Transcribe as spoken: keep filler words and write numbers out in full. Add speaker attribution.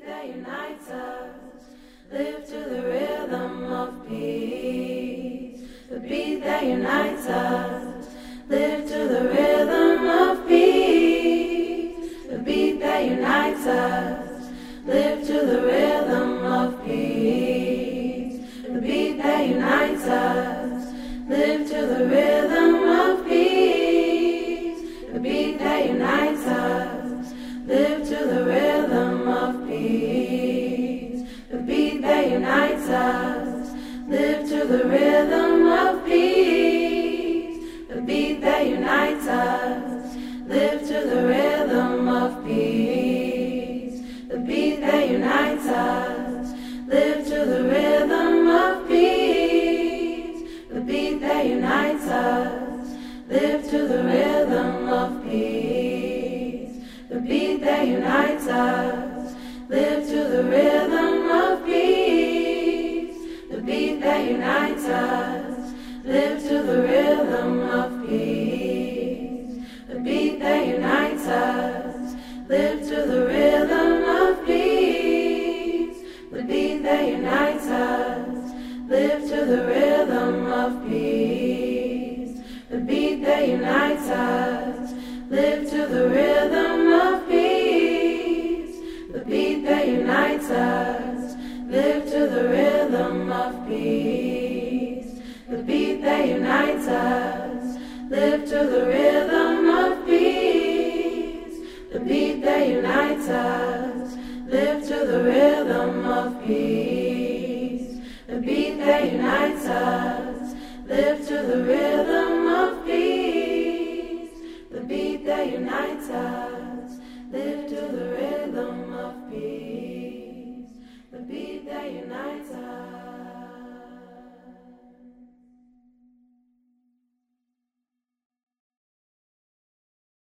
Speaker 1: that unites us, live to the rhythm of peace. The beat that unites us, live to the rhythm of peace. The beat that unites us, live to the rhythm of peace. The beat that unites us, live to the rhythm of peace. The beat that unites us, live to the rhythm of peace. The beat that unites us, live to the rhythm of peace. The beat that unites us, live to the rhythm of peace. The beat that unites us, live to the rhythm of peace. The beat that unites us, live to the rhythm of peace. The beat that unites us, live to the rhythm of peace. The beat that unites us, live to the rhythm of peace. The beat that unites us, live to the rhythm of peace. The beat that unites us, live to the rhythm of peace. The beat that unites us, live to the rhythm of peace. The beat that unites us, live to the rhythm of peace. The beat that unites us, live to the rhythm of peace. The beat that unites us, live to the rhythm of peace. The beat that unites us, live to the rhythm of peace. The beat that unites us.